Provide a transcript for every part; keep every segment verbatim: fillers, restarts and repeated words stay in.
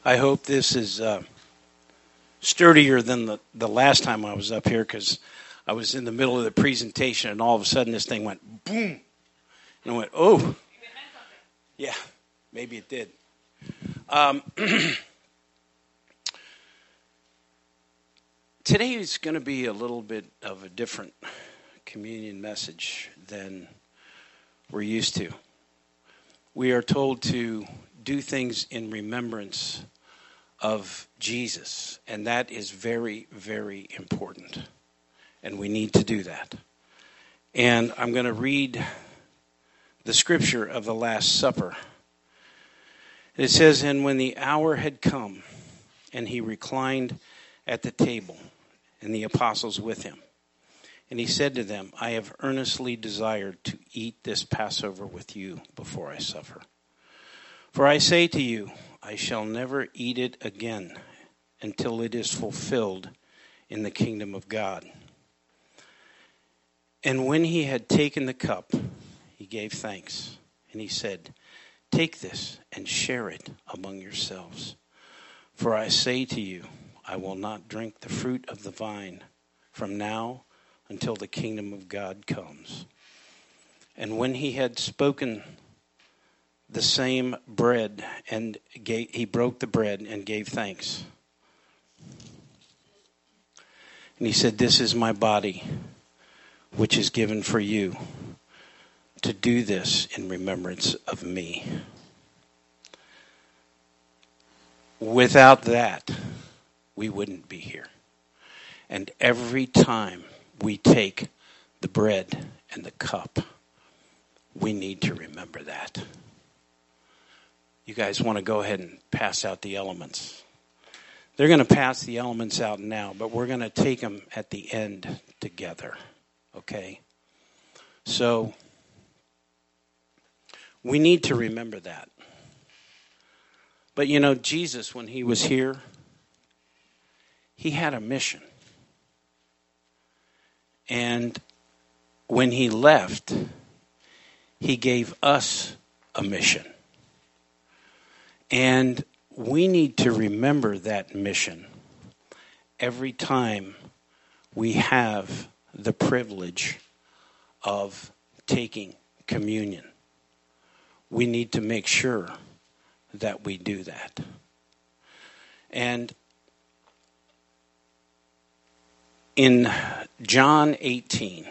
I hope this is uh, sturdier than the, the last time I was up here, because I was in the middle of the presentation and all of a sudden this thing went boom. And I went, oh. Yeah, maybe it did. Um, today is going to be a little bit of a different communion message than we're used to. We are told to do things in remembrance of Jesus, and that is very, very important, and we need to do that. And I'm going to read the scripture of the Last Supper. It says, "And when the hour had come, and he reclined at the table, and the apostles with him, and he said to them, I have earnestly desired to eat this Passover with you before I suffer. For I say to you, I shall never eat it again until it is fulfilled in the kingdom of God. And when he had taken the cup, he gave thanks, and he said, Take this and share it among yourselves. For I say to you, I will not drink the fruit of the vine from now until the kingdom of God comes. And when he had spoken the same bread, and gave, he broke the bread and gave thanks. And he said, This is my body, which is given for you. To do this in remembrance of me." Without that, we wouldn't be here. And every time we take the bread and the cup, we need to remember that. You guys want to go ahead and pass out the elements. They're going to pass the elements out now, but we're going to take them at the end together. Okay? So, we need to remember that. But you know, Jesus, when he was here, he had a mission. And when he left, he gave us a mission. And we need to remember that mission every time we have the privilege of taking communion. We need to make sure that we do that. And in John eighteen,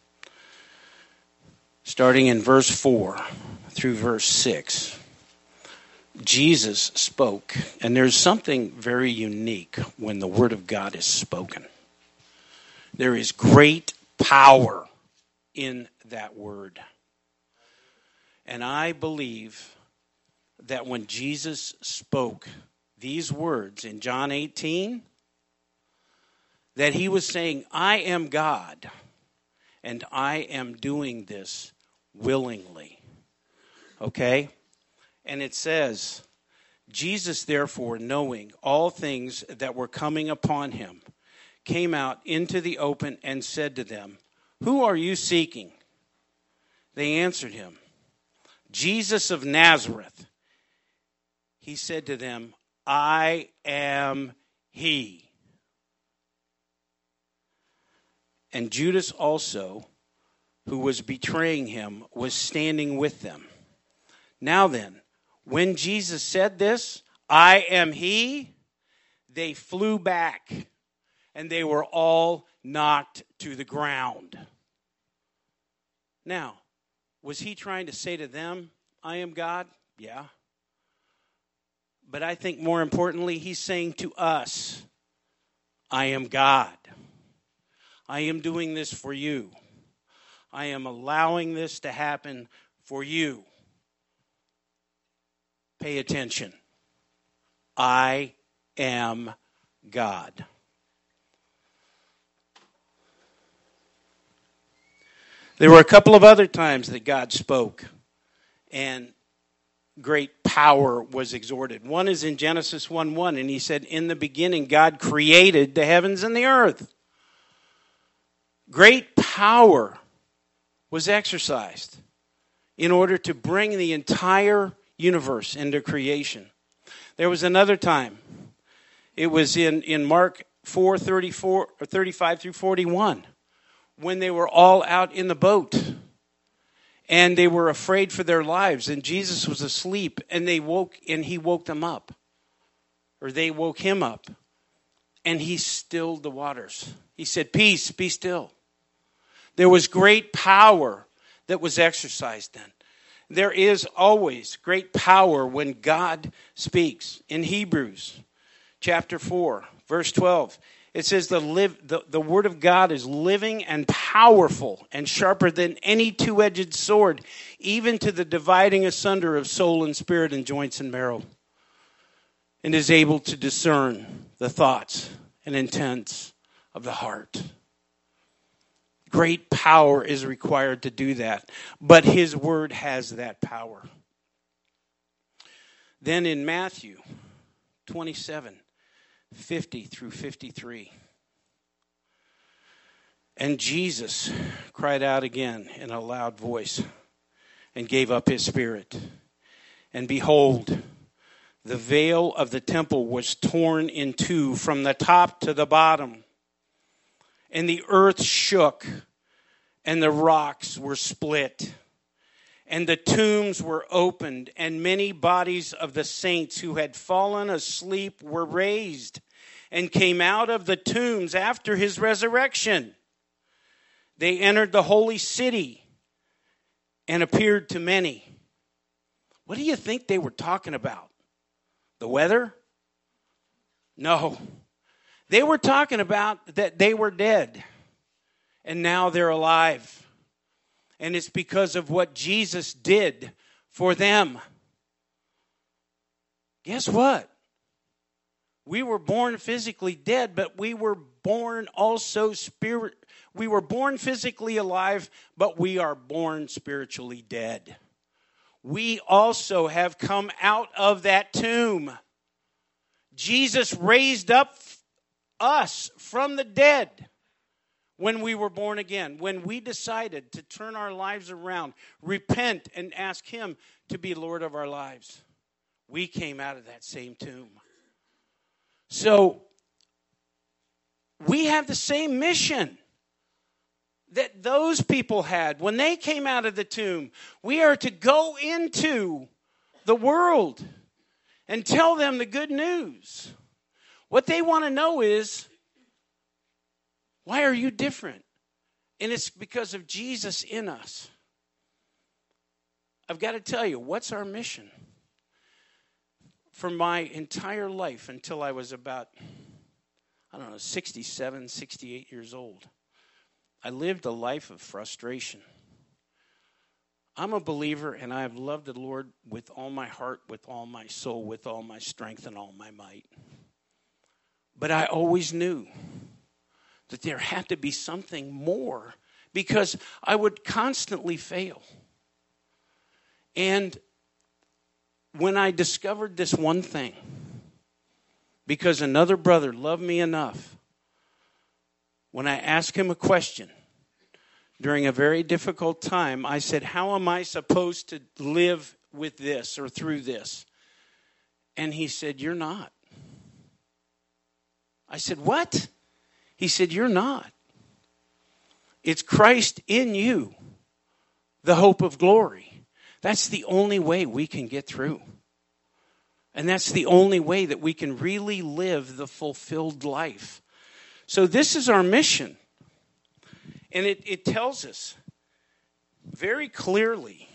starting in verse four through verse six, Jesus spoke, and there's something very unique when the Word of God is spoken. There is great power in that word. And I believe that when Jesus spoke these words in John eighteen, that he was saying, I am God, and I am doing this willingly. Okay? And it says, Jesus, therefore, knowing all things that were coming upon him, came out into the open and said to them, Who are you seeking? They answered him, Jesus of Nazareth. He said to them, I am he. And Judas also, who was betraying him, was standing with them. Now then, when Jesus said this, I am he, they flew back, and they were all knocked to the ground. Now, was he trying to say to them, I am God? Yeah. But I think more importantly, he's saying to us, I am God. I am doing this for you. I am allowing this to happen for you. Pay attention. I am God. There were a couple of other times that God spoke and great power was exhorted. One is in Genesis one one, and he said, in the beginning God created the heavens and the earth. Great power was exercised in order to bring the entire universe into creation. There was another time. It was in, in Mark four, thirty-four, or thirty-five through forty-one, when they were all out in the boat. And they were afraid for their lives. And Jesus was asleep. And they woke, and he woke them up. Or they woke him up. And he stilled the waters. He said, peace, be still. There was great power that was exercised then. There is always great power when God speaks. In Hebrews chapter four, verse twelve, it says the, live, the, the word of God is living and powerful and sharper than any two-edged sword, even to the dividing asunder of soul and spirit and joints and marrow, and is able to discern the thoughts and intents of the heart. Great power is required to do that, but his word has that power. Then in Matthew twenty-seven, fifty through fifty-three. And Jesus cried out again in a loud voice and gave up his spirit. And behold, the veil of the temple was torn in two from the top to the bottom. And the earth shook, and the rocks were split. And the tombs were opened, and many bodies of the saints who had fallen asleep were raised and came out of the tombs after his resurrection. They entered the holy city and appeared to many. What do you think they were talking about? The weather? No. They were talking about that they were dead, and now they're alive. And it's because of what Jesus did for them. Guess what? We were born physically dead, but we were born also spirit. We were born physically alive, but we are born spiritually dead. We also have come out of that tomb. Jesus raised up us from the dead when we were born again, when we decided to turn our lives around, repent, and ask him to be Lord of our lives. We came out of that same tomb. So, we have the same mission that those people had when they came out of the tomb. We are to go into the world and tell them the good news. What they want to know is, why are you different? And it's because of Jesus in us. I've got to tell you, what's our mission? For my entire life until I was about, I don't know, sixty-seven, sixty-eight years old, I lived a life of frustration. I'm a believer, and I have loved the Lord with all my heart, with all my soul, with all my strength, and all my might. But I always knew that there had to be something more, because I would constantly fail. And when I discovered this one thing, because another brother loved me enough, when I asked him a question during a very difficult time, I said, how am I supposed to live with this or through this? And he said, you're not. I said, what? He said, you're not. It's Christ in you, the hope of glory. That's the only way we can get through. And that's the only way that we can really live the fulfilled life. So this is our mission. And it, it tells us very clearly.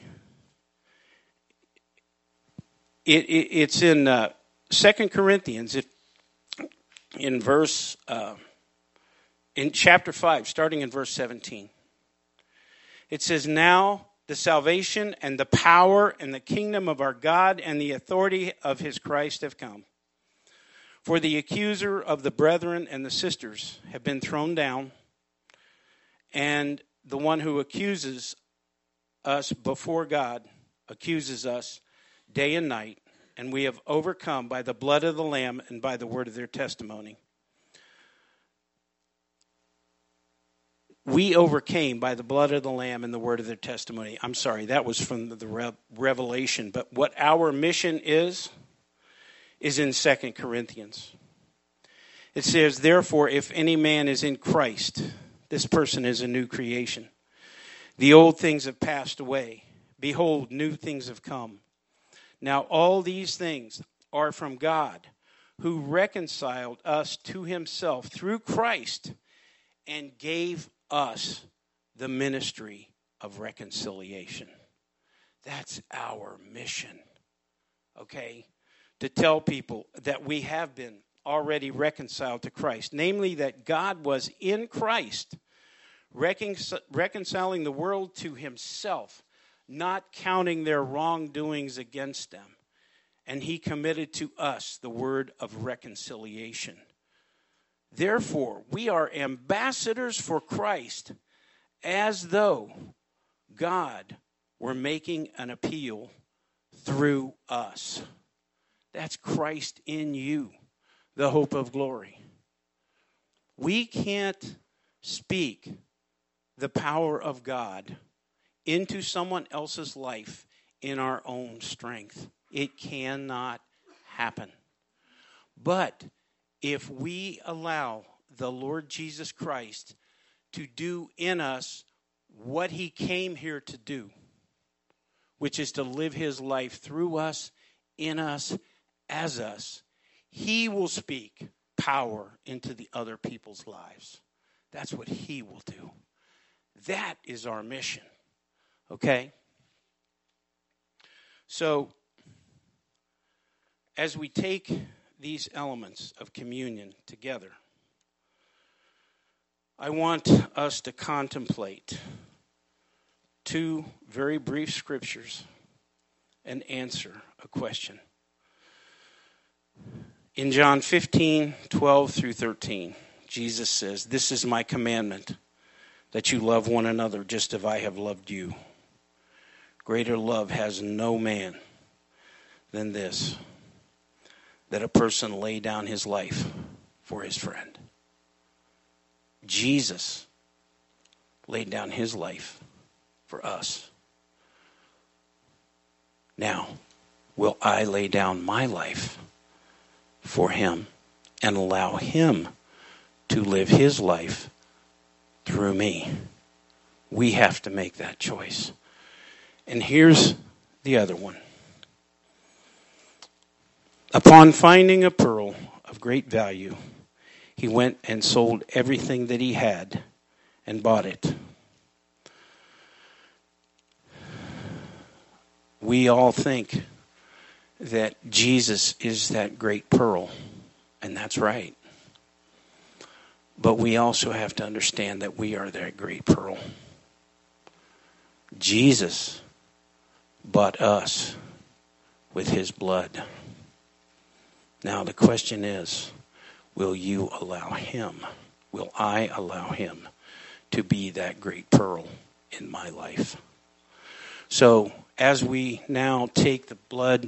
It, it, it's in uh, Second Corinthians, it, in verse, uh, in chapter five, starting in verse seventeen. It says, now the salvation and the power and the kingdom of our God and the authority of his Christ have come. For the accuser of the brethren and the sisters have been thrown down, and the one who accuses us before God accuses us day and night, and we have overcome by the blood of the Lamb and by the word of their testimony. We overcame by the blood of the Lamb and the word of their testimony. I'm sorry, that was from the Revelation. But what our mission is, is in Second Corinthians. It says, therefore, if any man is in Christ, this person is a new creation. The old things have passed away. Behold, new things have come. Now all these things are from God, who reconciled us to himself through Christ and gave us the ministry of reconciliation. That's our mission, okay? To tell people that we have been already reconciled to Christ. Namely, that God was in Christ, recon- reconciling the world to himself, not counting their wrongdoings against them. And he committed to us the word of reconciliation. Therefore, we are ambassadors for Christ, as though God were making an appeal through us. That's Christ in you, the hope of glory. We can't speak the power of God into someone else's life in our own strength. It cannot happen. But if we allow the Lord Jesus Christ to do in us what he came here to do, which is to live his life through us, in us, as us, he will speak power into the other people's lives. That's what he will do. That is our mission. Okay? So, as we take these elements of communion together, I want us to contemplate two very brief scriptures and answer a question. In John fifteen, twelve through thirteen, Jesus says, this is my commandment, that you love one another just as I have loved you. Greater love has no man than this, that a person lay down his life for his friend. Jesus laid down his life for us. Now, will I lay down my life for him and allow him to live his life through me? We have to make that choice. And here's the other one. Upon finding a pearl of great value, he went and sold everything that he had and bought it. We all think that Jesus is that great pearl, and that's right. But we also have to understand that we are that great pearl. Jesus bought us with his blood. Now the question is, will you allow him, will I allow him to be that great pearl in my life? So as we now take the blood,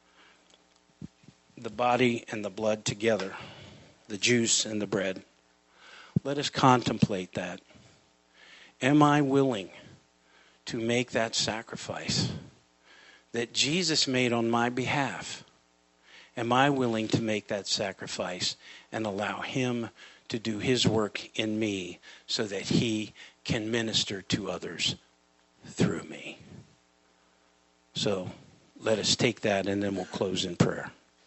the body and the blood together, the juice and the bread, let us contemplate that. Am I willing to make that sacrifice that Jesus made on my behalf? Am I willing to make that sacrifice and allow him to do his work in me so that he can minister to others through me? So let us take that and then we'll close in prayer.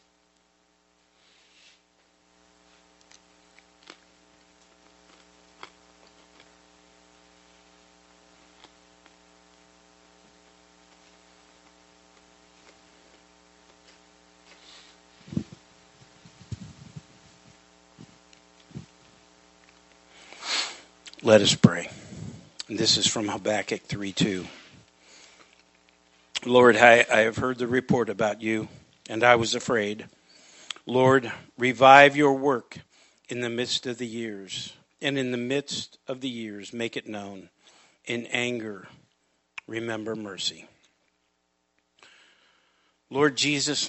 Let us pray. And this is from Habakkuk three two. Lord, I, I have heard the report about you, and I was afraid. Lord, revive your work in the midst of the years, and in the midst of the years, make it known. In anger, remember mercy. Lord Jesus,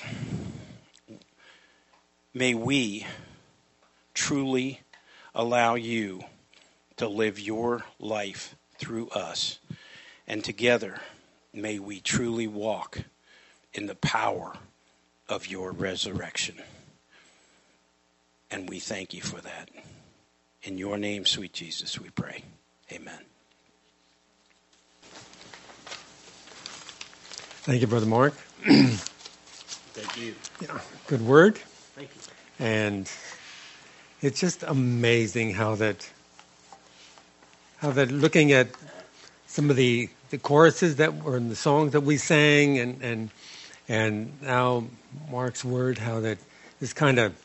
may we truly allow you to live your life through us. And together, may we truly walk in the power of your resurrection. And we thank you for that. In your name, sweet Jesus, we pray. Amen. Thank you, Brother Mark. Thank you. Yeah, good word. Thank you. And it's just amazing how that, how that looking at some of the, the choruses that were in the songs that we sang, and and and now Mark's word, how that this kind of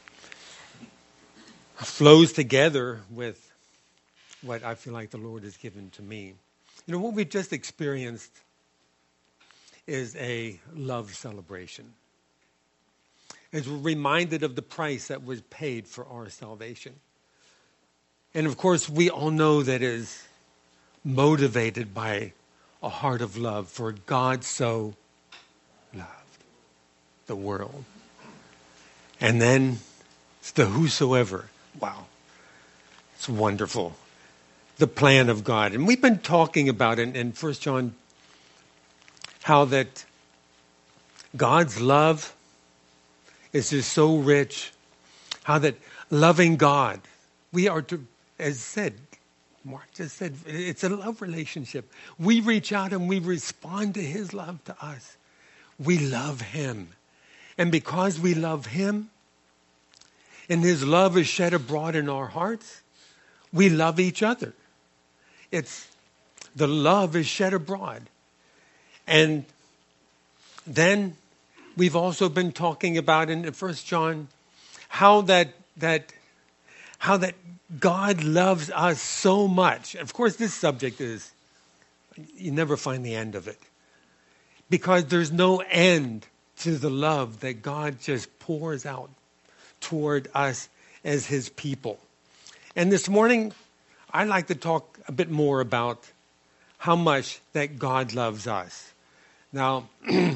flows together with what I feel like the Lord has given to me. You know, what we've just experienced is a love celebration. As we're reminded of the price that was paid for our salvation. And of course, we all know that is motivated by a heart of love, for God so loved the world. And then it's the whosoever. Wow. It's wonderful. The plan of God. And we've been talking about it in First John, how that God's love is just so rich. How that loving God, we are to, as said, Mark just said, it's a love relationship. We reach out and we respond to his love to us. We love him. And because we love him, and his love is shed abroad in our hearts, we love each other. It's, the love is shed abroad. And then we've also been talking about in First John how that that how that God loves us so much. Of course, this subject is, you never find the end of it. Because there's no end to the love that God just pours out toward us as his people. And this morning, I'd like to talk a bit more about how much that God loves us. Now,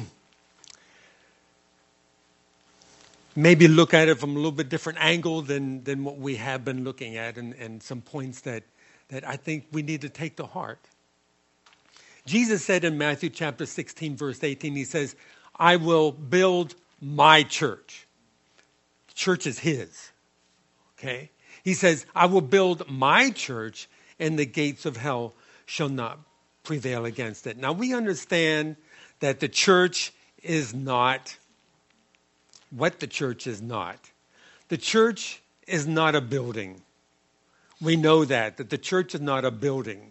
maybe look at it from a little bit different angle than, than what we have been looking at, and, and some points that, that I think we need to take to heart. Jesus said in Matthew chapter sixteen, verse eighteen, he says, I will build my church. The church is his. Okay? He says, I will build my church, and the gates of hell shall not prevail against it. Now, we understand that the church is not what the church is not. The church is not a building. We know that, that the church is not a building.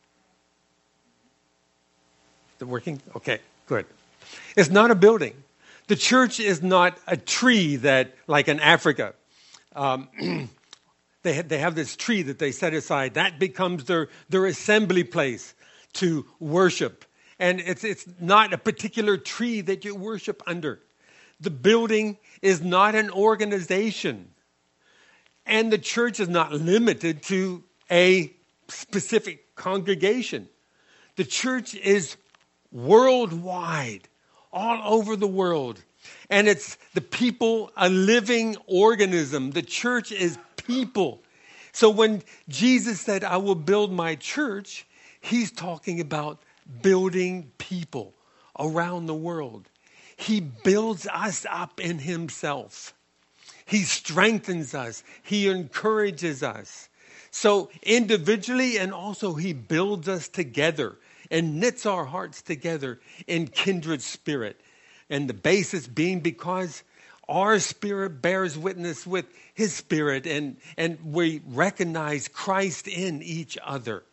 Is it working? Okay, good. It's not a building. The church is not a tree that, like in Africa, um, they, have, they have this tree that they set aside. That becomes their, their assembly place to worship. And it's it's not a particular tree that you worship under. The building is not an organization. And the church is not limited to a specific congregation. The church is worldwide, all over the world. And it's the people, a living organism. The church is people. So when Jesus said, I will build my church, he's talking about building people around the world. He builds us up in himself. He strengthens us. He encourages us. So individually, and also he builds us together and knits our hearts together in kindred spirit. And the basis being because our spirit bears witness with his spirit, and, and we recognize Christ in each other.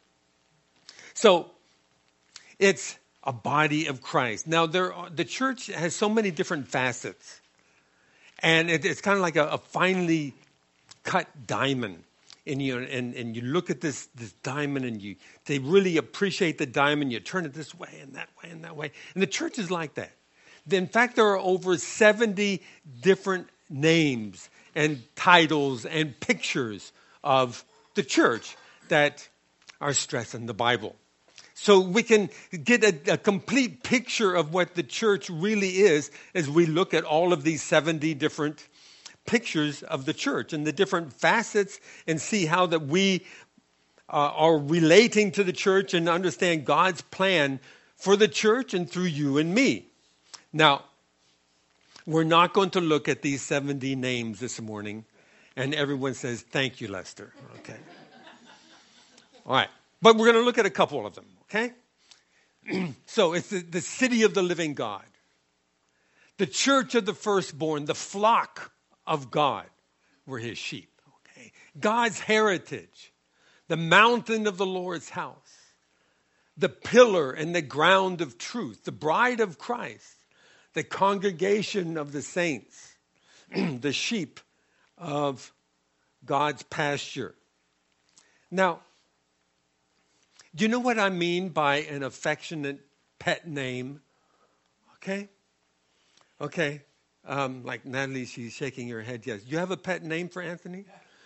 So it's a body of Christ. Now, there are, the church has so many different facets. And it, it's kind of like a, a finely cut diamond. And you, and, and you look at this, this diamond, and you they really appreciate the diamond. You turn it this way and that way and that way. And the church is like that. In fact, there are over seventy different names and titles and pictures of the church that are stressed in the Bible. So we can get a, a complete picture of what the church really is as we look at all of these seventy different pictures of the church and the different facets, and see how that we uh, are relating to the church and understand God's plan for the church and through you and me. Now, We're not going to look at these seventy names this morning, and everyone says, thank you, Lester. Okay. All right. But we're going to look at a couple of them, okay? So it's the, the city of the living God, the church of the firstborn, the flock of God were his sheep, okay? God's heritage, the mountain of the Lord's house, the pillar and the ground of truth, the bride of Christ, the congregation of the saints, the sheep of God's pasture. Now, do you know what I mean by an affectionate pet name? Okay? Okay. Um, like Natalie, she's shaking her head, yes. Do you have a pet name for Anthony?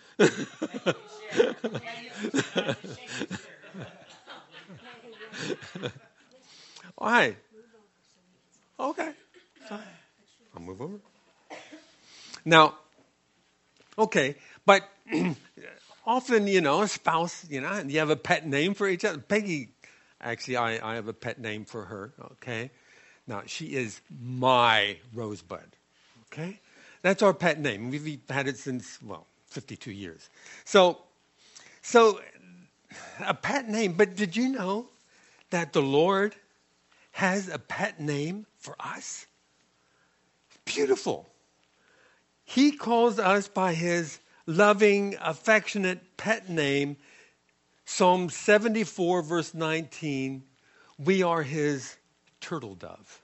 All right. Okay. I'll move over. Now, okay, but often, you know, a spouse, you know, you have a pet name for each other. Peggy, actually, I, I have a pet name for her, okay? Now, she is my Rosebud, okay? That's our pet name. We've had it since, well, fifty-two years. So, so a pet name, but did you know that the Lord has a pet name for us? Beautiful. He calls us by his loving, affectionate pet name. Psalm seventy-four, verse nineteen, we are his turtle dove.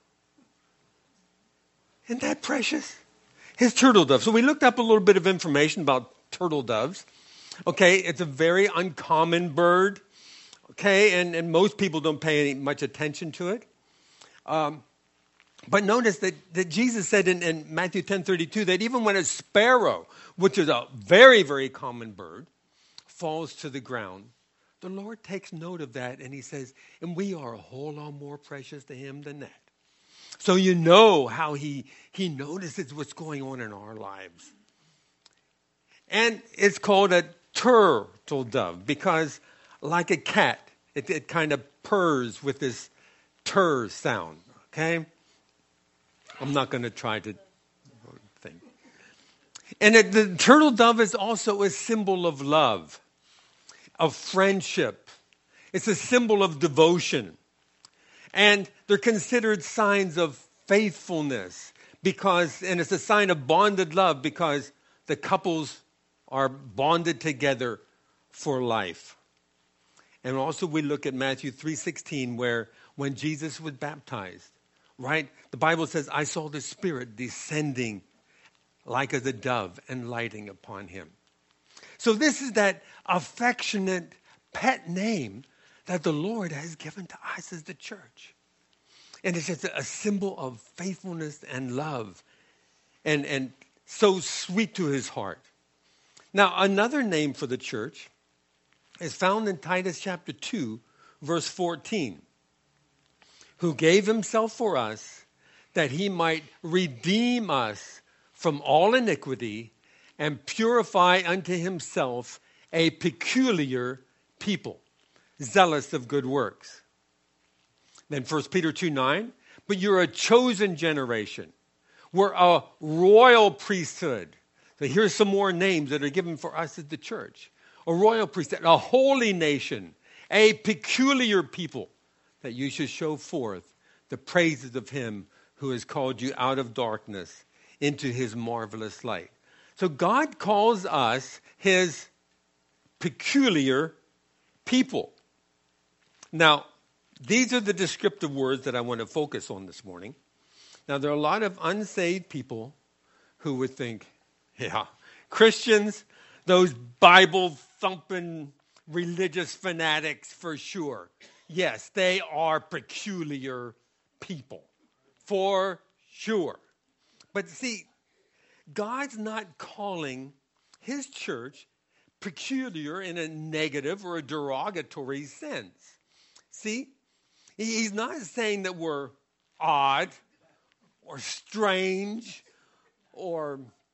Isn't that precious? His turtle dove. So we looked up a little bit of information about turtle doves. Okay, it's a very uncommon bird. Okay, and, and most people don't pay any, much attention to it. Um, but notice that, that Jesus said in, in Matthew ten thirty-two that even when a sparrow, which is a very, very common bird, falls to the ground, the Lord takes note of that and he says, and we are a whole lot more precious to him than that. So you know how he, he notices what's going on in our lives. And it's called a turtle dove because like a cat, it, it kind of purrs with this tur sound, okay? I'm not going to try to think. And it, the turtle dove is also a symbol of love, of friendship. It's a symbol of devotion. And they're considered signs of faithfulness because, and it's a sign of bonded love because the couples are bonded together for life. And also we look at Matthew three sixteen where when Jesus was baptized, right? The Bible says, I saw the Spirit descending like as a dove and lighting upon him. So this is that affectionate pet name that the Lord has given to us as the church. And it's just a symbol of faithfulness and love and, and so sweet to his heart. Now, another name for the church is found in Titus chapter two, verse fourteen. Who gave himself for us that he might redeem us from all iniquity and purify unto himself a peculiar people, zealous of good works. Then First Peter two nine, but you're a chosen generation. We're a royal priesthood. So here's some more names that are given for us as the church. A royal priesthood, a holy nation, a peculiar people, that you should show forth the praises of him who has called you out of darkness into his marvelous light. So God calls us his peculiar people. Now, these are the descriptive words that I want to focus on this morning. Now, there are a lot of unsaved people who would think, yeah, Christians, those Bible-thumping religious fanatics for sure. Yes, they are peculiar people, for sure. But see, God's not calling his church peculiar in a negative or a derogatory sense. See, he's not saying that we're odd or strange or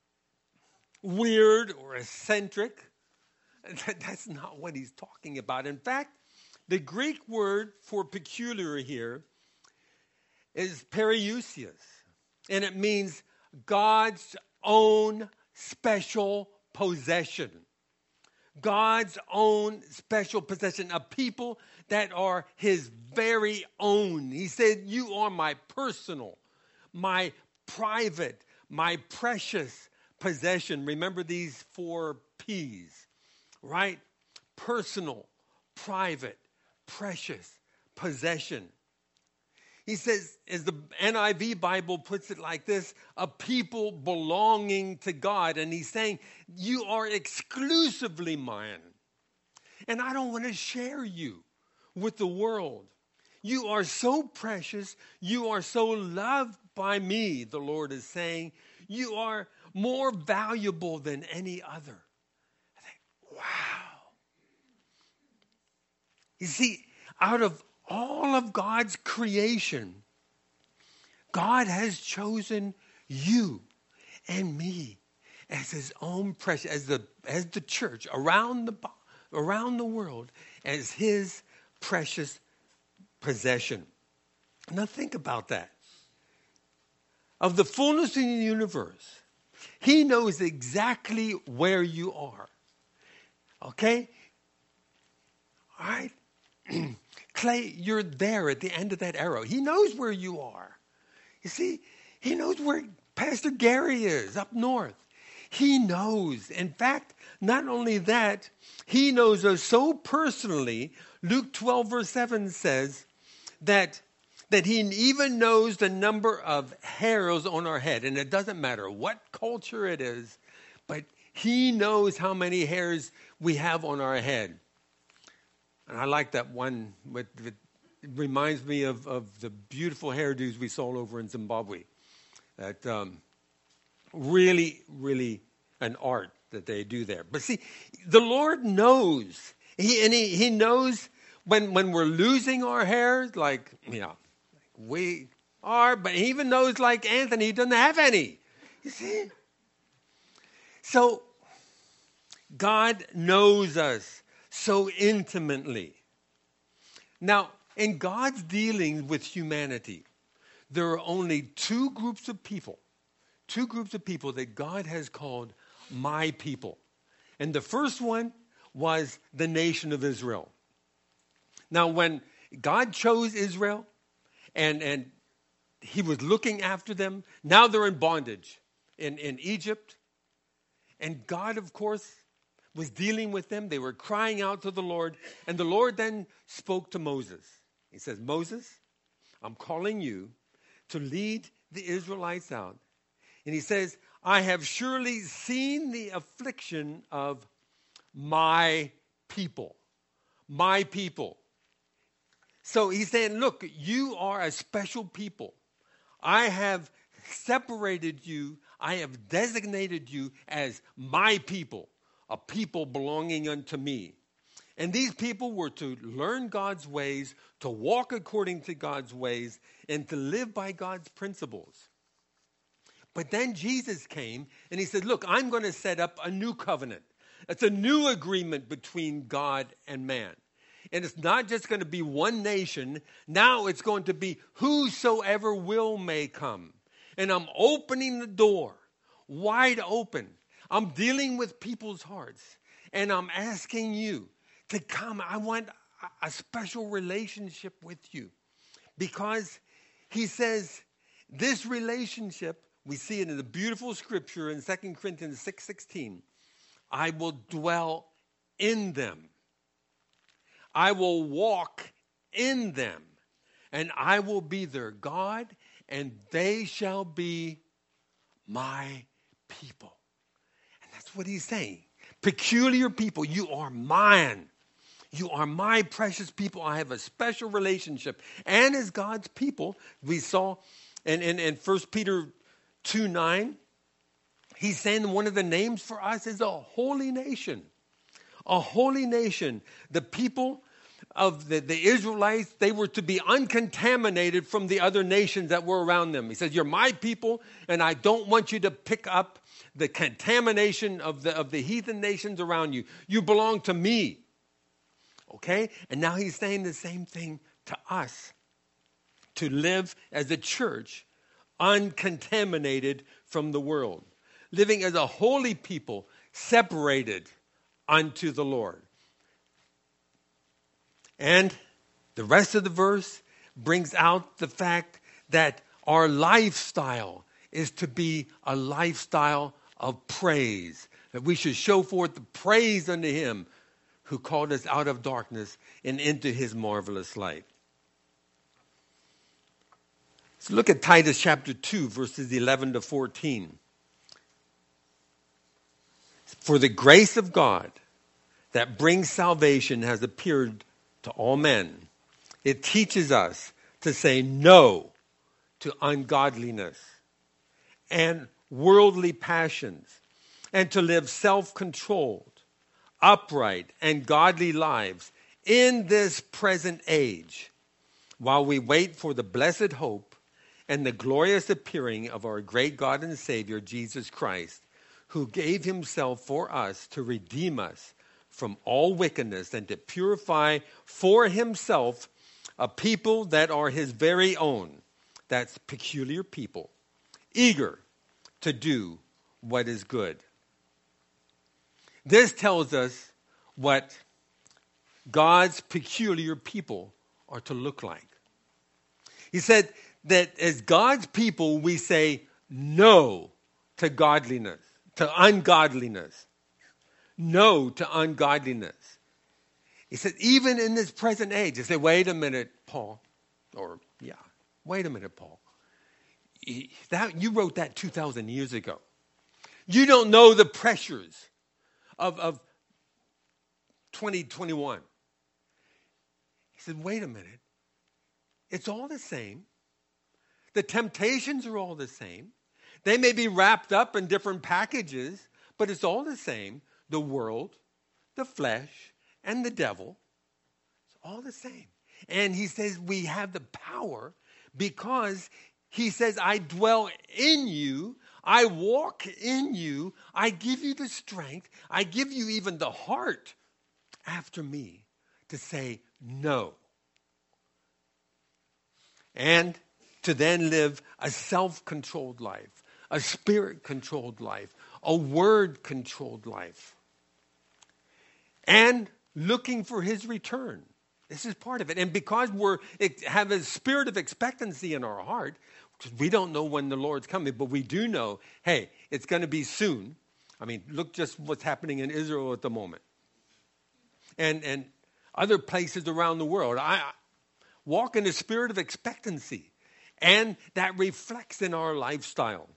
weird or eccentric. That's not what he's talking about. In fact, the Greek word for peculiar here is periousios, and it means God's own special possession. God's own special possession, a people that are his very own. He said, you are my personal, my private, my precious possession. Remember these four P's, right? Personal, private, precious possession. He says, as the N I V Bible puts it like this, a people belonging to God. And he's saying, you are exclusively mine. And I don't want to share you with the world. You are so precious. You are so loved by me, the Lord is saying. You are more valuable than any other. I think, wow. You see, out of all of God's creation, God has chosen you and me as his own precious, as the as the church around the around the world, as his precious possession. Now think about that. Of the fullness of the universe, he knows exactly where you are. Okay? All right? Clay, you're there at the end of that arrow. He knows where you are. You see, he knows where Pastor Gary is up north. He knows. In fact, not only that, he knows us so personally. Luke twelve verse seven says that, that he even knows the number of hairs on our head. And it doesn't matter what culture it is, but he knows how many hairs we have on our head. And I like that one. With, with, it reminds me of, of the beautiful hairdos we saw over in Zimbabwe. That um, really, really an art that they do there. But see, the Lord knows. He, and he, he knows when, when we're losing our hairs, like, you know, like we are. But he even knows, like Anthony, he doesn't have any. You see? So, God knows us so intimately. Now, in God's dealings with humanity, there are only two groups of people, two groups of people that God has called my people. And the first one was the nation of Israel. Now, when God chose Israel and, and he was looking after them, now they're in bondage in, in Egypt. And God, of course, was dealing with them. They were crying out to the Lord. And the Lord then spoke to Moses. He says, Moses, I'm calling you to lead the Israelites out. And he says, I have surely seen the affliction of my people. My people. So he's saying, look, you are a special people. I have separated you. I have designated you as my people. A people belonging unto me. And these people were to learn God's ways, to walk according to God's ways, and to live by God's principles. But then Jesus came and he said, look, I'm going to set up a new covenant. It's a new agreement between God and man. And it's not just going to be one nation. Now it's going to be whosoever will may come. And I'm opening the door wide open. I'm dealing with people's hearts, and I'm asking you to come. I want a special relationship with you because he says this relationship, we see it in the beautiful scripture in Second Corinthians six sixteen. I will dwell in them. I will walk in them, and I will be their God, and they shall be my people. That's what he's saying. Peculiar people, you are mine. You are my precious people. I have a special relationship. And as God's people, we saw in, in, in First Peter two nine, he's saying one of the names for us is a holy nation. A holy nation. The people of the, the Israelites, they were to be uncontaminated from the other nations that were around them. He says, you're my people, and I don't want you to pick up the contamination of the, of the heathen nations around you. You belong to me. Okay? And now he's saying the same thing to us. To live as a church, uncontaminated from the world, living as a holy people separated unto the Lord. And the rest of the verse brings out the fact that our lifestyle is to be a lifestyle of praise, that we should show forth the praise unto him who called us out of darkness and into his marvelous light. So look at Titus chapter two, verses eleven to fourteen. For the grace of God that brings salvation has appeared to all men. It teaches us to say no to ungodliness and worldly passions, and to live self-controlled, upright, and godly lives in this present age, while we wait for the blessed hope and the glorious appearing of our great God and Savior, Jesus Christ, who gave himself for us to redeem us from all wickedness and to purify for himself a people that are his very own. That's peculiar people, eager to do what is good. This tells us what God's peculiar people are to look like. He said that as God's people, we say no to godliness, to ungodliness. No to ungodliness. He said, even in this present age, he said, wait a minute, Paul. Or, yeah, wait a minute, Paul. That, you wrote that two thousand years ago. You don't know the pressures of, of twenty twenty-one. He said, wait a minute. It's all the same. The temptations are all the same. They may be wrapped up in different packages, but it's all the same. The world, the flesh, and the devil. It's all the same. And he says we have the power because he says, I dwell in you. I walk in you. I give you the strength. I give you even the heart after me to say no. And to then live a self-controlled life, a spirit-controlled life, a word-controlled life. And looking for his return. This is part of it. And because we have a spirit of expectancy in our heart, we don't know when the Lord's coming, but we do know, hey, it's going to be soon. I mean, look just what's happening in Israel at the moment. And and other places around the world. I walk in a spirit of expectancy. And that reflects in our lifestyle.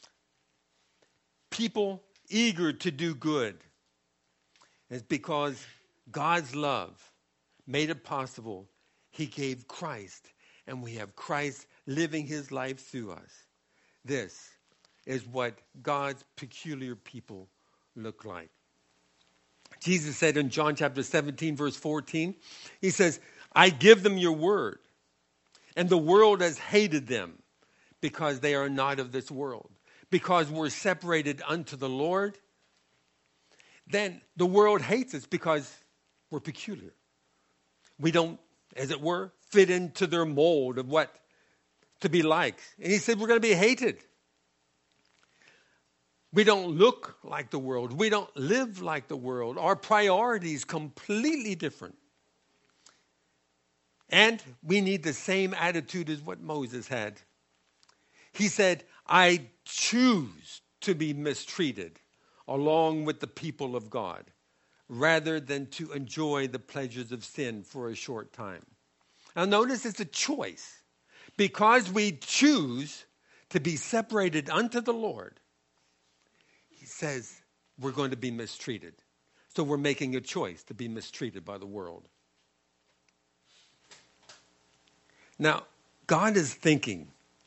People eager to do good. It's because God's love made it possible. He gave Christ, and we have Christ living his life through us. This is what God's peculiar people look like. Jesus said in John chapter seventeen, verse fourteen, he says, I give them your word, and the world has hated them because they are not of this world. Because we're separated unto the Lord, then the world hates us because we're peculiar. We don't, as it were, fit into their mold of what to be like. And he said we're going to be hated. We don't look like the world. We don't live like the world. Our priorities completely different. And we need the same attitude as what Moses had. He said, I choose to be mistreated along with the people of God, rather than to enjoy the pleasures of sin for a short time. Now notice it's a choice. Because we choose to be separated unto the Lord, he says we're going to be mistreated. So we're making a choice to be mistreated by the world. Now, God is thinking,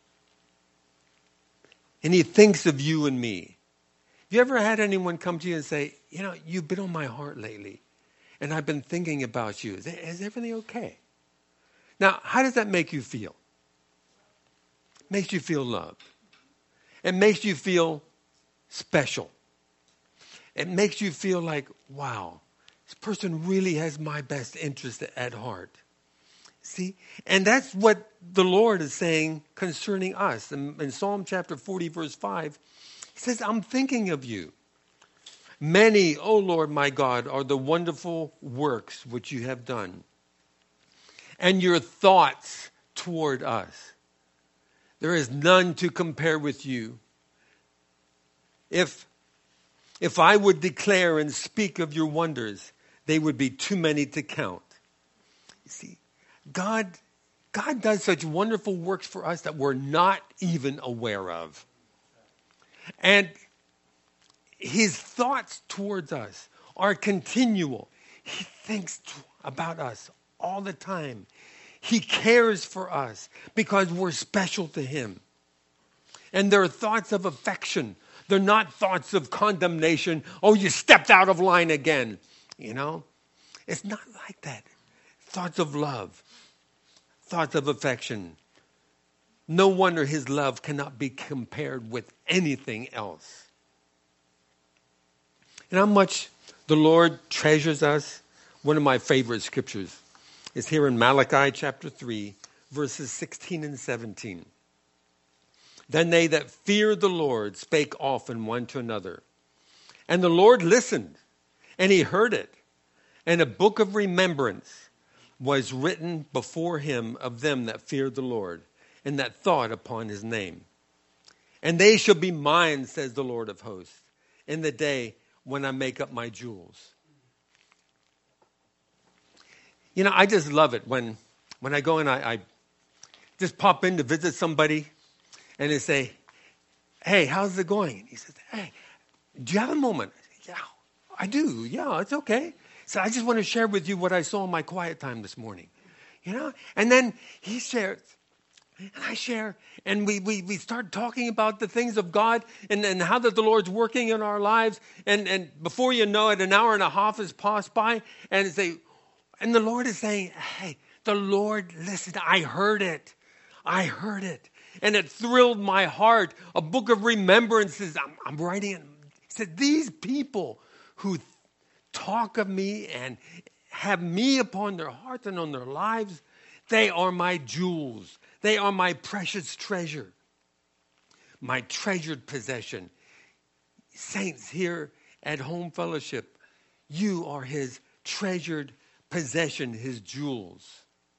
and he thinks of you and me. Have you ever had anyone come to you and say, you know, you've been on my heart lately, and I've been thinking about you. Is, is everything okay? Now, how does that make you feel? It makes you feel loved. It makes you feel special. It makes you feel like, wow, this person really has my best interest at heart. See? And that's what the Lord is saying concerning us. In, in Psalm chapter forty, verse five, he says, I'm thinking of you. Many, O Lord my God, are the wonderful works which you have done, and your thoughts toward us. There is none to compare with you. If, if I would declare and speak of your wonders, they would be too many to count. You see, God, God does such wonderful works for us that we're not even aware of. And his thoughts towards us are continual. He thinks about us all the time. He cares for us because we're special to him. And there are thoughts of affection. They're not thoughts of condemnation. Oh, you stepped out of line again. You know, it's not like that. Thoughts of love. Thoughts of affection. No wonder his love cannot be compared with anything else. And how much the Lord treasures us. One of my favorite scriptures is here in Malachi chapter three, verses sixteen and seventeen. Then they that feared the Lord spake often one to another. And the Lord listened, and he heard it. And a book of remembrance was written before him of them that feared the Lord, and that thought upon his name. And they shall be mine, says the Lord of hosts, in the day when I make up my jewels. You know, I just love it when when I go and I, I just pop in to visit somebody and they say, hey, how's it going? And he says, hey, do you have a moment? I say, yeah, I do. Yeah, it's okay. So I just want to share with you what I saw in my quiet time this morning. You know? And then he shares. And I share, and we, we, we start talking about the things of God and, and how that the Lord's working in our lives. And, and before you know it, an hour and a half has passed by, and say, and the Lord is saying, hey, the Lord listened. I heard it. I heard it. And it thrilled my heart. A book of remembrances. I'm, I'm writing it. He said, these people who talk of me and have me upon their hearts and on their lives, they are my jewels. They are my precious treasure, my treasured possession. Saints here at Home Fellowship, you are his treasured possession, his jewels.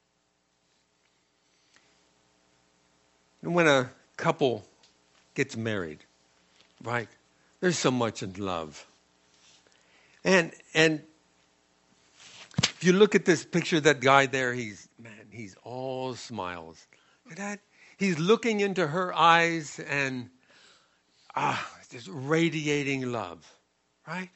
And when a couple gets married, right, there's so much in love. And and if you look at this picture, that guy there, he's, man, he's all smiles. Look at that. He's looking into her eyes and, ah, just radiating love, right?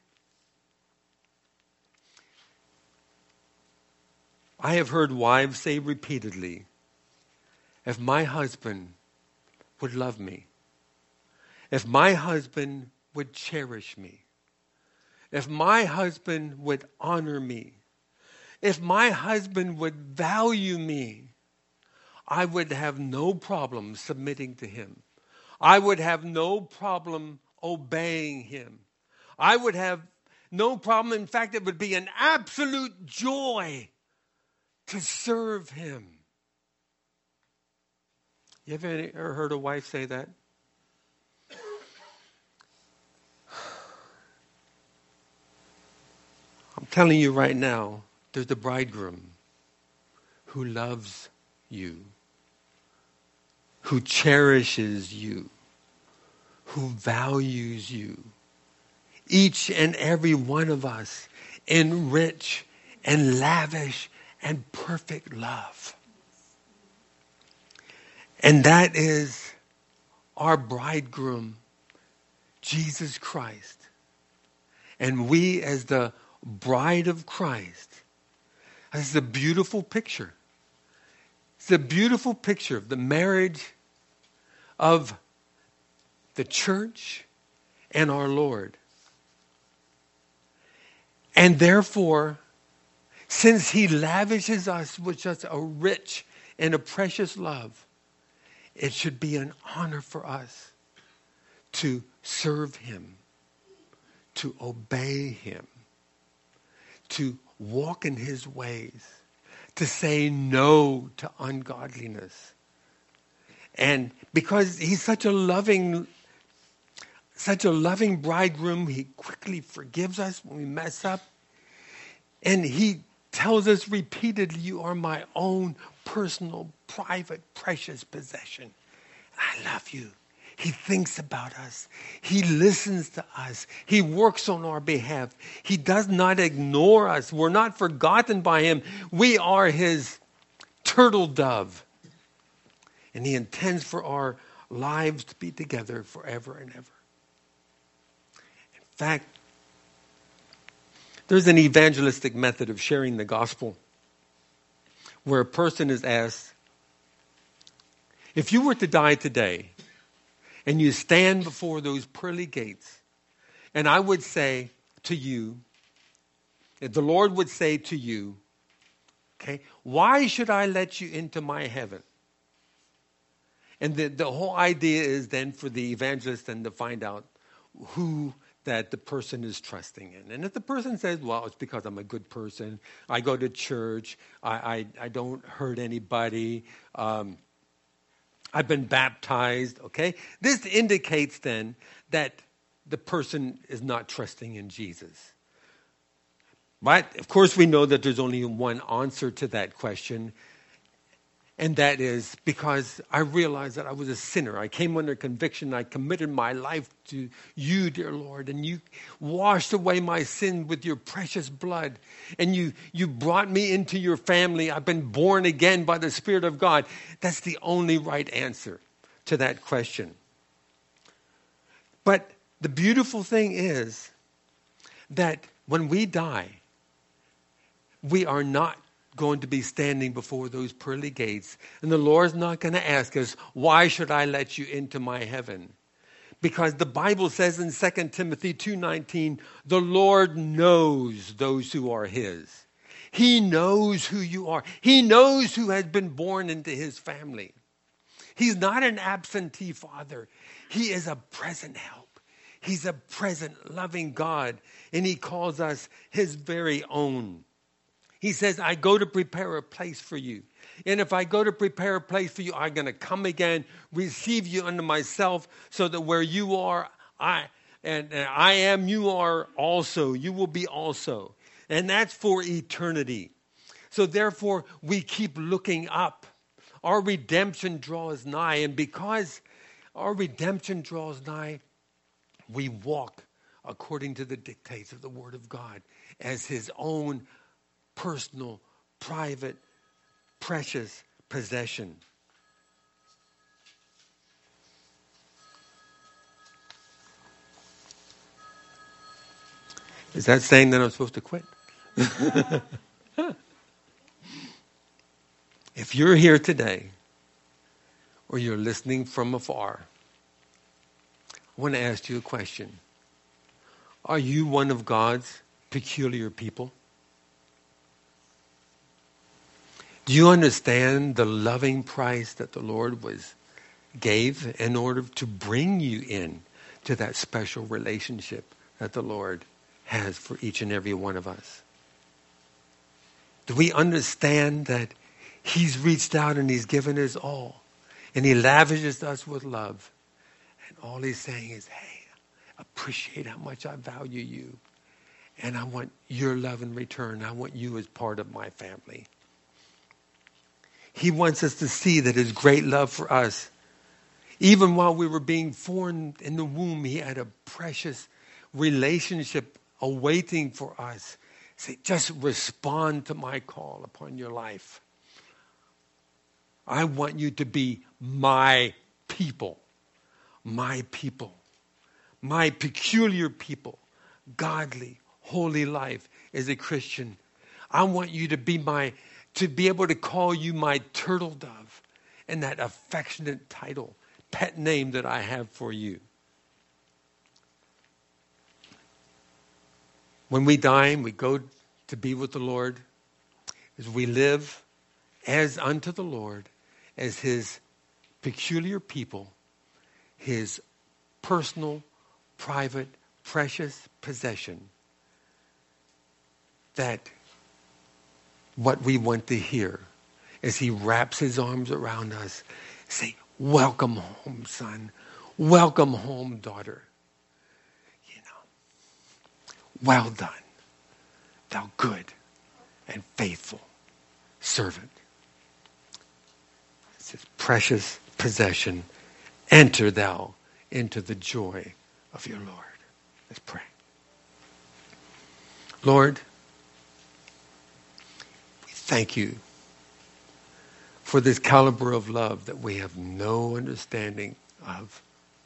I have heard wives say repeatedly, if my husband would love me, if my husband would cherish me, if my husband would honor me, if my husband would value me, I would have no problem submitting to him. I would have no problem obeying him. I would have no problem. In fact, it would be an absolute joy to serve him. You ever heard a wife say that? I'm telling you right now, there's a bridegroom who loves you, who cherishes you, who values you. Each and every one of us in rich and lavish and perfect love. And that is our bridegroom, Jesus Christ. And we as the bride of Christ, it's a beautiful picture. It's a beautiful picture of the marriage of the church and our Lord. And therefore, since he lavishes us with such a rich and a precious love, it should be an honor for us to serve him, to obey him, to walk in his ways, to say no to ungodliness. And because he's such a loving, such a loving bridegroom, he quickly forgives us when we mess up. And he tells us repeatedly, you are my own personal, private, precious possession. I love you. He thinks about us. He listens to us. He works on our behalf. He does not ignore us. We're not forgotten by him. We are his turtle dove. And he intends for our lives to be together forever and ever. In fact, there's an evangelistic method of sharing the gospel where a person is asked, if you were to die today and you stand before those pearly gates, and I would say to you, if the Lord would say to you, okay, why should I let you into my heaven? And the, the whole idea is then for the evangelist then to find out who that the person is trusting in. And if the person says, well, it's because I'm a good person, I go to church, I, I, I don't hurt anybody, um, I've been baptized, okay? This indicates then that the person is not trusting in Jesus. But, of course, we know that there's only one answer to that question, and that is because I realized that I was a sinner. I came under conviction. I committed my life to you, dear Lord, and you washed away my sin with your precious blood, and you, you brought me into your family. I've been born again by the Spirit of God. That's the only right answer to that question. But the beautiful thing is that when we die, we are not going to be standing before those pearly gates. And the Lord's not going to ask us, why should I let you into my heaven? Because the Bible says in Second Timothy two nineteen, the Lord knows those who are his. He knows who you are. He knows who has been born into his family. He's not an absentee father. He is a present help. He's a present loving God, and he calls us his very own. He says, I go to prepare a place for you. And if I go to prepare a place for you, I'm going to come again, receive you unto myself, so that where you are, I and, and I am, you are also. You will be also. And that's for eternity. So therefore, we keep looking up. Our redemption draws nigh. And because our redemption draws nigh, we walk according to the dictates of the Word of God as his own personal, private, precious possession. Is that saying that I'm supposed to quit? If you're here today, or you're listening from afar, I want to ask you a question. Are you one of God's peculiar people? Do you understand the loving price that the Lord was gave in order to bring you in to that special relationship that the Lord has for each and every one of us? Do we understand that he's reached out and he's given his all, and he lavishes us with love, and all he's saying is, hey, appreciate how much I value you, and I want your love in return. I want you as part of my family. He wants us to see that his great love for us, even while we were being formed in the womb, he had a precious relationship awaiting for us. Say, just respond to my call upon your life. I want you to be my people, my people, my peculiar people, godly, holy life as a Christian. I want you to be my to be able to call you my turtle dove, and that affectionate title, pet name that I have for you. When we die, we go to be with the Lord, as we live as unto the Lord, as his peculiar people, his personal, private, precious possession, that what we want to hear as he wraps his arms around us. Say, welcome home, son. Welcome home, daughter. You know, well done, thou good and faithful servant. It's his precious possession. Enter thou into the joy of your Lord. Let's pray. Lord, we thank you for this caliber of love that we have no understanding of.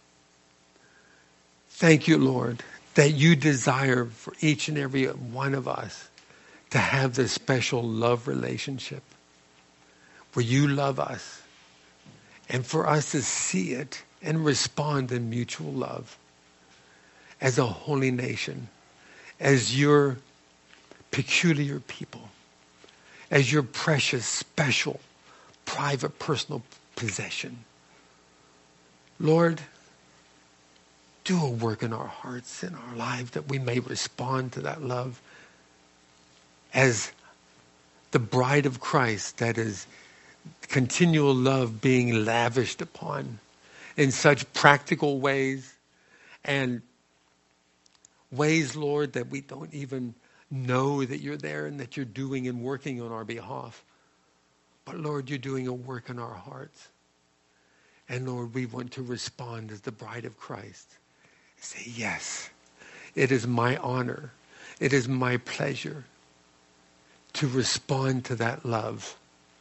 Thank you, Lord, that you desire for each and every one of us to have this special love relationship where you love us and for us to see it and respond in mutual love as a holy nation, as your peculiar people, as your precious, special, private, personal possession. Lord, do a work in our hearts, in our lives, that we may respond to that love as the bride of Christ, that is continual love being lavished upon in such practical ways and ways, Lord, that we don't even know that you're there and that you're doing and working on our behalf. But Lord, you're doing a work in our hearts. And Lord, we want to respond as the bride of Christ. Say, yes, it is my honor. It is my pleasure to respond to that love.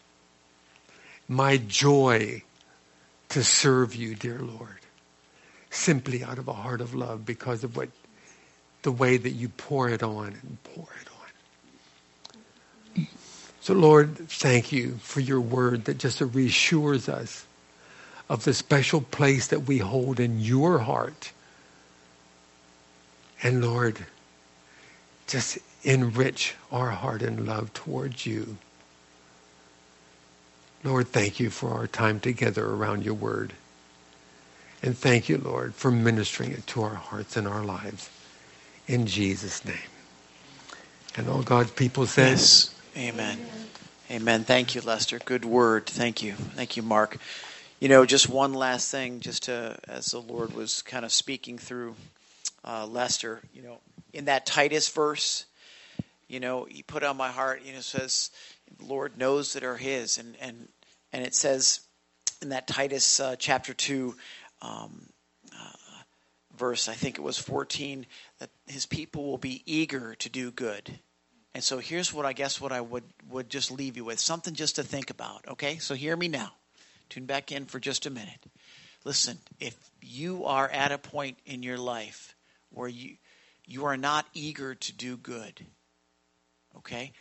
My joy to serve you, dear Lord, simply out of a heart of love because of what the way that you pour it on and pour it on. So Lord, thank you for your word that just reassures us of the special place that we hold in your heart. And Lord, just enrich our heart in love towards you. Lord, thank you for our time together around your word. And thank you, Lord, for ministering it to our hearts and our lives. In Jesus' name. And all God's people say, yes. Amen. Amen. Thank you, Lester. Good word. Thank you. Thank you, Mark. You know, just one last thing, just to, as the Lord was kind of speaking through uh, Lester, you know, in that Titus verse, you know, he put on my heart, you know, says, the Lord knows that are his. And, and, and it says in that Titus uh, chapter two, um, uh, verse, I think it was fourteen, that his people will be eager to do good. And so here's what I guess what I would, would just leave you with, something just to think about, okay? So hear me now. Tune back in for just a minute. Listen, if you are at a point in your life where you you are not eager to do good, okay?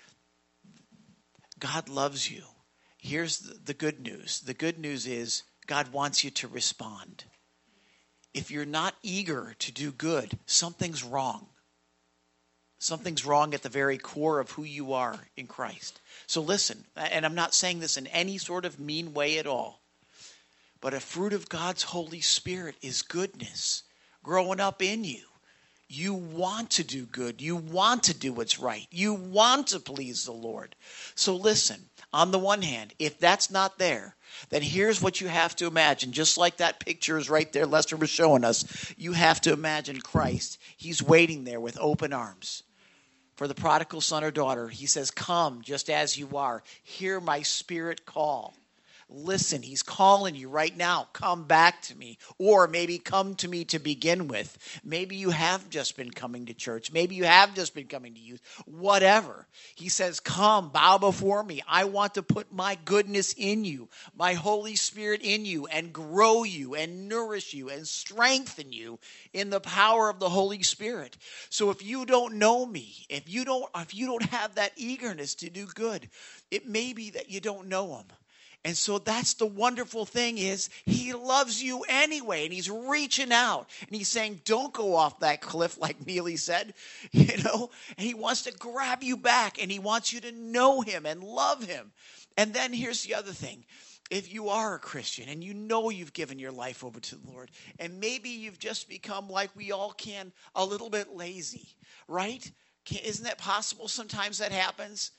God loves you. Here's the, the good news. The good news is God wants you to respond. If you're not eager to do good, something's wrong. Something's wrong at the very core of who you are in Christ. So listen, and I'm not saying this in any sort of mean way at all, but a fruit of God's Holy Spirit is goodness growing up in you. You want to do good. You want to do what's right. You want to please the Lord. So listen, on the one hand, if that's not there, then here's what you have to imagine. Just like that picture is right there, Lester was showing us, you have to imagine Christ. He's waiting there with open arms. For the prodigal son or daughter, he says, come just as you are. Hear my spirit call. Listen, he's calling you right now. Come back to me. Or maybe come to me to begin with. Maybe you have just been coming to church. Maybe you have just been coming to youth. Whatever. He says, come, bow before me. I want to put my goodness in you, my Holy Spirit in you, and grow you and nourish you and strengthen you in the power of the Holy Spirit. So if you don't know me, if you don't, if you don't have that eagerness to do good, it may be that you don't know him. And so that's the wonderful thing is he loves you anyway, and he's reaching out, and he's saying, don't go off that cliff like Neely said, you know, and he wants to grab you back, and he wants you to know him and love him. And then here's the other thing. If you are a Christian and you know you've given your life over to the Lord, and maybe you've just become, like we all can, a little bit lazy, right? Isn't that possible? Sometimes that happens.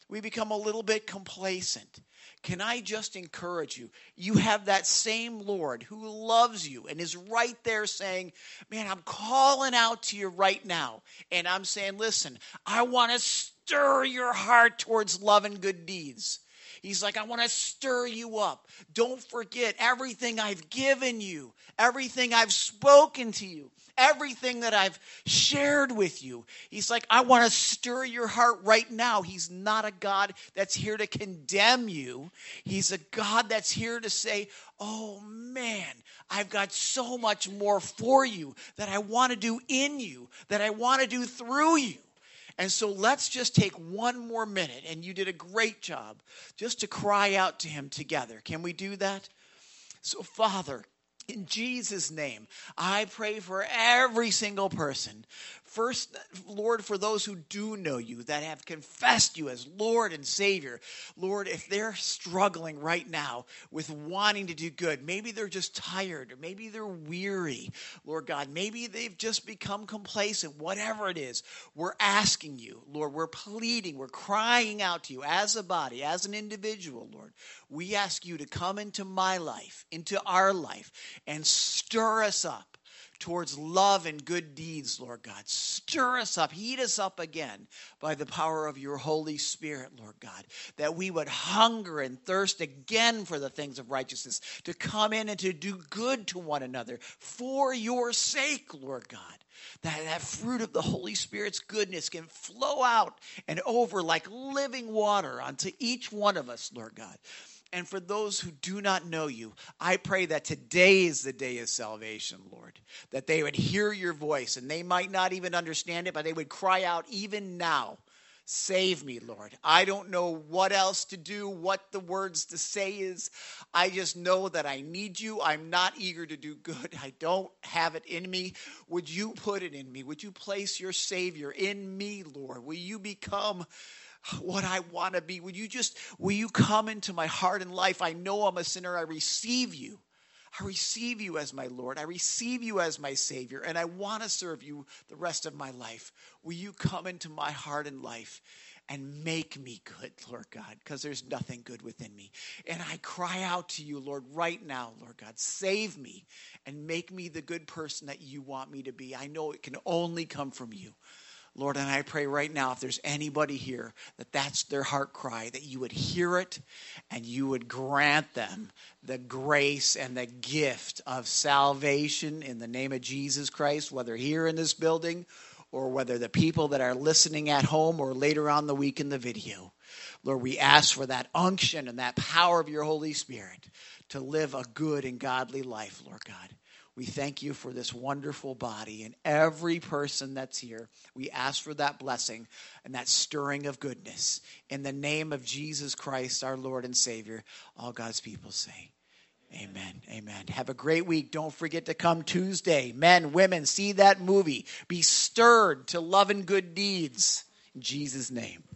We become a little bit complacent. Can I just encourage you? You have that same Lord who loves you and is right there saying, man, I'm calling out to you right now. And I'm saying, listen, I want to stir your heart towards love and good deeds. He's like, I want to stir you up. Don't forget everything I've given you, everything I've spoken to you, everything that I've shared with you. He's like, I want to stir your heart right now. He's not a God that's here to condemn you. He's a God that's here to say, oh man, I've got so much more for you that I want to do in you, that I want to do through you. And so let's just take one more minute, and you did a great job, just to cry out to him together. Can we do that? So, Father, in Jesus' name, I pray for every single person. First, Lord, for those who do know you, that have confessed you as Lord and Savior. Lord, if they're struggling right now with wanting to do good, maybe they're just tired, or maybe they're weary, Lord God, maybe they've just become complacent, whatever it is, we're asking you, Lord, we're pleading, we're crying out to you as a body, as an individual, Lord. We ask you to come into my life, into our life, and stir us up towards love and good deeds, Lord God. Stir us up, heat us up again by the power of your Holy Spirit, Lord God, that we would hunger and thirst again for the things of righteousness, to come in and to do good to one another for your sake, Lord God. That, that fruit of the Holy Spirit's goodness can flow out and over like living water onto each one of us, Lord God. And for those who do not know you, I pray that today is the day of salvation, Lord. That they would hear your voice, and they might not even understand it, but they would cry out even now, save me, Lord. I don't know what else to do, what the words to say is. I just know that I need you. I'm not eager to do good. I don't have it in me. Would you put it in me? Would you place your Savior in me, Lord? Will you become what I want to be? Would you just, will you come into my heart and life? I know I'm a sinner. I receive you. I receive you as my Lord. I receive you as my Savior, and I want to serve you the rest of my life. Will you come into my heart and life and make me good, Lord God, because there's nothing good within me. And I cry out to you, Lord, right now, Lord God, save me and make me the good person that you want me to be. I know it can only come from you. Lord, and I pray right now, if there's anybody here that that's their heart cry, that you would hear it and you would grant them the grace and the gift of salvation in the name of Jesus Christ, whether here in this building or whether the people that are listening at home or later on the week in the video. Lord, we ask for that unction and that power of your Holy Spirit to live a good and godly life, Lord God. We thank you for this wonderful body and every person that's here. We ask for that blessing and that stirring of goodness. In the name of Jesus Christ, our Lord and Savior, all God's people say, amen, amen. Have a great week. Don't forget to come Tuesday. Men, women, see that movie. Be stirred to love and good deeds. In Jesus' name.